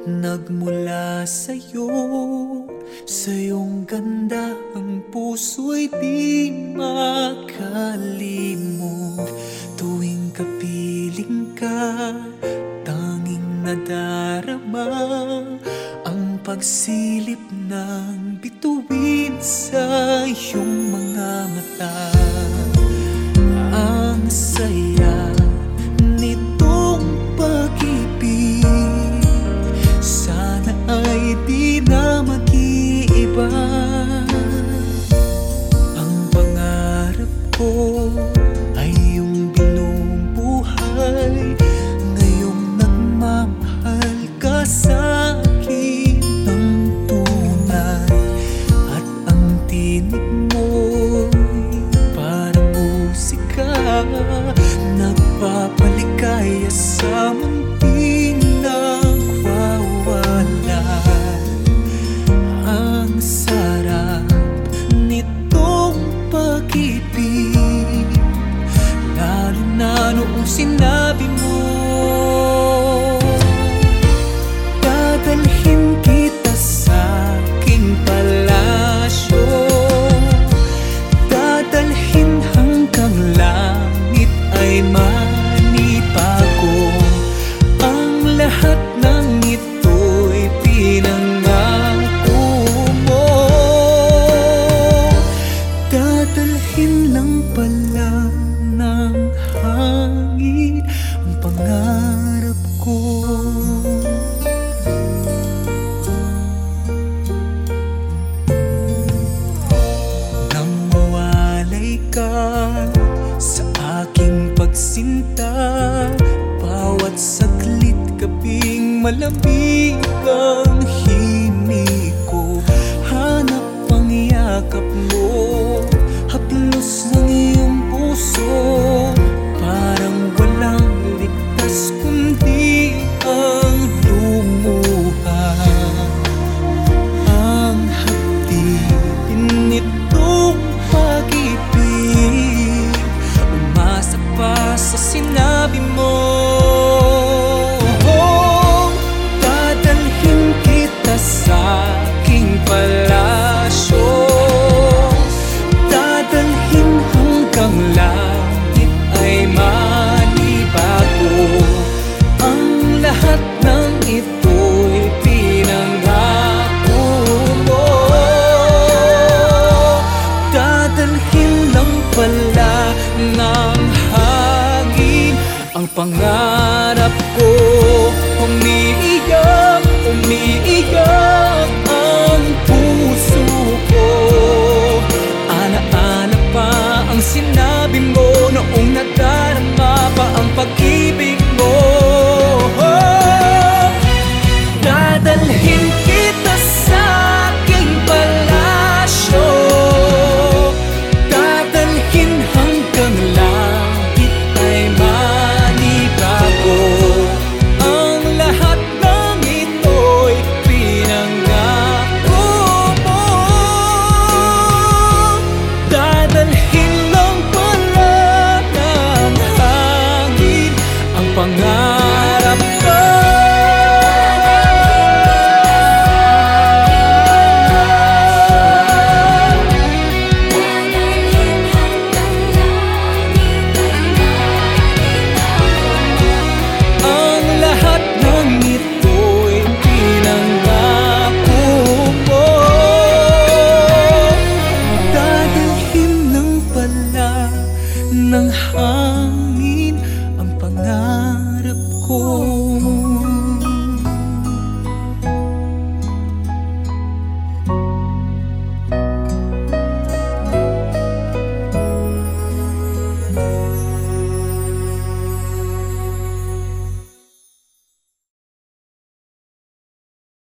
nagmula sa'yo. Sa iyong ganda ang puso'y di makalimot. Tuwing kapiling ka, tanging nadarama ang pagsilip ng bituin sa iyong mga mata. Ang saya nitong pag-ibig, sana ay di na mag-iiba. Ang pangarap ko ay yung binubuhay ngayong nagmamahal ka sa'kin ng tunay. At ang tinig mo'y parang musika, nagpapaligaya sa munting nagwawala. Ang sarap nitong pag-ibig, lalo na noong sinabi mo, dadalhin kita sa aking palasyo, dadalhin hanggang langit ay manibago. Ang lahat ng ito'y pinangako mo, dadalhin lang pala ng hangin ang pangarap ko. Nang mawalay ka sa aking pagsinta, bawat saglit gabing malamig ang himig ko. Hanap ang yakap mo, haplos ng iyong puso, parang walang ligtas kundi ang lumuha. Ang hapdin nitong pag-ibig, umasa pa sa sinabi mo. Dadalhin kita sa aking palasyo, dadalhin hanggang langit ay manibago. Ang lahat ng ito'y pinangako mo, dadalhin lang pala ng hangin ang pangarap ko. Umiiyak, umiiyak